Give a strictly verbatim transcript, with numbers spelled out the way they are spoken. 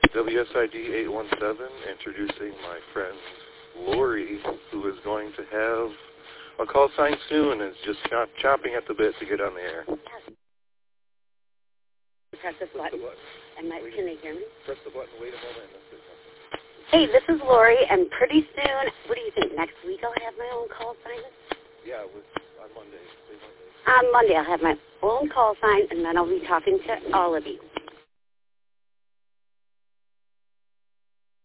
W S I D eight one seven, introducing my friend Lori, who is going to have a call sign soon and is just chop, chopping at the bit to get on the air. Press this button. And my, can they hear me? Press the button, wait a moment. Hey, this is Lori, and pretty soon, what do you think, next week I'll have my own call sign? Yeah, with, on Monday. Monday. On Monday I'll have my own call sign, and then I'll be talking to all of you.